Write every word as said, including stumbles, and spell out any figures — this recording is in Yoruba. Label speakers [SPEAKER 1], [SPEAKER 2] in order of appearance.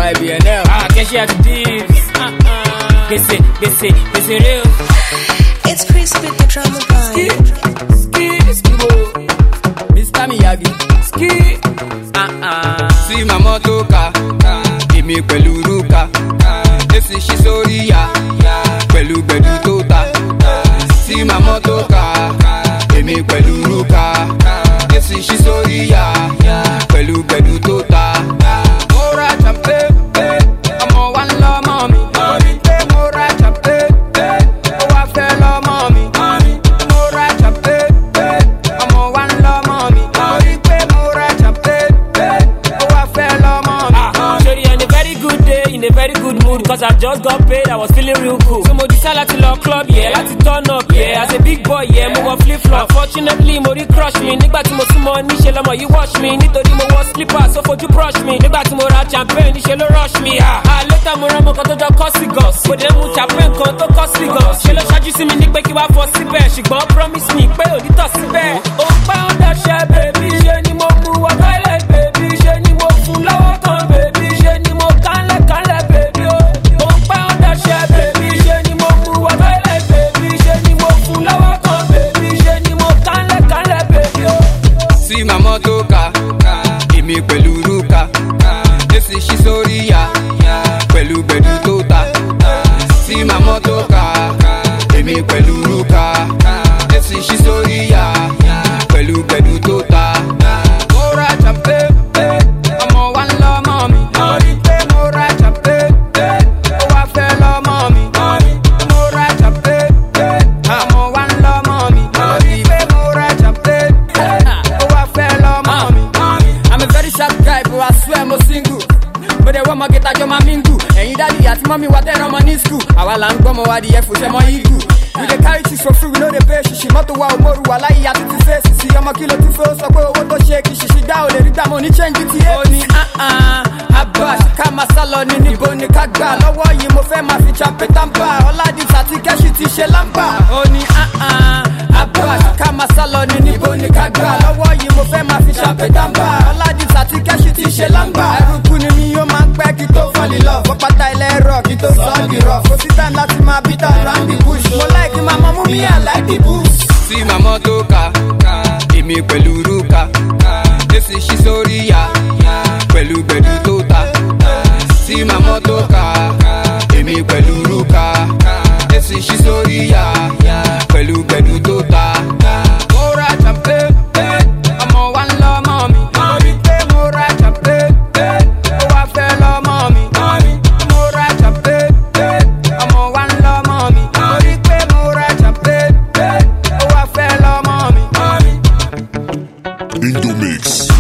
[SPEAKER 1] Y B N L.
[SPEAKER 2] Ah, cash out the deals. Uh-uh. They say, they say, they say real.
[SPEAKER 3] It's Chris with the drama
[SPEAKER 1] Ski,
[SPEAKER 3] vibe.
[SPEAKER 1] ski, ski, Mister Miyagi. Ski, uh-uh. See my motoka, give me pẹ̀lú ruka. Esi shi sórí ya, pẹ̀lú gbẹ̀du tó ta. See my motoka, give me pẹ̀lú ruka. Esi shi sórí ya, pẹ̀lú gbẹ̀du tó ta. Mo ra champagne, ọmọ wa ń lọ mọ́ mi. Mo ra champagne, ó wá fẹ́ lọ mọ́ mi. Mo ra champagne, ọmọ wa ń lọ mọ́ mi. Mo ra champagne, ó wá fẹ́ lọ mọ́ mi.
[SPEAKER 2] Ah, sorry, on a very good day, in a very good mood, cause I just got paid, I was feeling real cool. So mo decide láti lọ club, yeah, láti turn up, yeah. As a big boy, yeah, mo wọ flip flop. Unfortunately, mo rí crush me. Nígbà tí mo súnmọ́ níṣe lọ́mọ yìí wash me. Nítorí mo wọ slippers, ó fojú brush me. Nígbà tí mo ra champagne, níṣe ló rush me. Ah, ah later mo rán mo kan tó jọ kọ́sì gan. Mo dé mu champagne kan tó kọ́sì gan. Ṣé ló ṣáájú sí mi ní pé kí wá fọ síbẹ̀? Ṣùgbọ́n promise me pé ò ní tọ̀ síbẹ̀. Ó pẹ́ ó dọ̀ṣẹ́ bèbí, ṣe ni mo mú wọ toilet bèbí. Ṣe ni mo fún lọ́wọ́ kan bèbí. Ṣe ni mo kánlẹ̀ kánlẹ̀ bèbí o. Ó pẹ́ ó dọ̀ṣẹ́ bèbí, ṣe ni mo mú wọ toilet bèbí. Ṣe ni mo fún lọ́wọ́ kan bèbí. Ṣe ni mo kánlẹ̀ kánlẹ̀ bèbí o.
[SPEAKER 1] See my motoka, give me pẹ̀lú ruka. Esi shi sórí ya, pẹ̀lú gbẹ̀du tó ta. See my motoka, give me pẹ̀lú ruka. Esi shi sórí ya, pẹ̀lú gbẹ̀du tó ta. Mo ra champagne, ọmọ wa ń lọ mọ́ mi. Mo ra champagne, ó wá fẹ́ lọ mọ́ mi. Mo ra champagne, ọmọ wa ń lọ mọ́ mi. Mo ra champagne, ó wá fẹ́ lọ mọ́ mi. I'm a very sharp guy, but I swear I'm single. But they want my get a jọ ma mingu. Ẹ̀yin daddy àti mommy wa tẹ̀rọ ọmọ ní school. Àwa là ń gbọ́ ọmọ wa di ẹ̀fọ́ sẹ́mọ́ igu. We dey carry things for free, we no dey pay ṣìṣì. Mọ́tò wa ò mọ̀rù wà láyé àti ti fèsì sí. Ọmọ kí ló tún fẹ́ ó sọ pé owó tó ṣe kì í ṣìṣì dá ò lè rí gbà mọ́ ní change ti é. Ó ní Abbas ká máa sá lọ ní níbo ni ká gbà. Lọ́wọ́ yìí mo fẹ́ máa fi champagne tampa. Ọládìs àti kẹ́ṣì ti ṣe lámpà. Ó ní Abbas ká máa sá lọ ní níbo ni ká gbà. Lọ́wọ́ yìí mo fẹ́ máa fi champagne tampa. Ọládìs àti kẹ́ṣì ti ṣe lámpà. Ẹrùkú ni mi yóò máa ń pẹ́ kí tó fall in love. Fọ́pátá ilẹ̀ rọ̀ kí tó sọ ọ́ di rough. Kò sí time láti máa beat around the bush. Mo like my mama mi, I like the boost. See my motoka, give me pẹ̀lú ruka. Esi shi sórí ya, pẹ̀lú gbẹ̀du tó ta. See my motoka, give me pẹ̀lú ruka. Esi shi sórí ya, pẹ̀lú gbẹ̀du tó ta. Mo ra champagne, ọmọ wa ń lọ mọ́ mi. Mo ra champagne, ó wá fẹ́ lọ mọ́ mi. Mo ra champagne, ọmọ wa ń lọ mọ́ mi. Mo ra champagne, ó wá fẹ́ lọ mọ́ mi.
[SPEAKER 4] Indomix.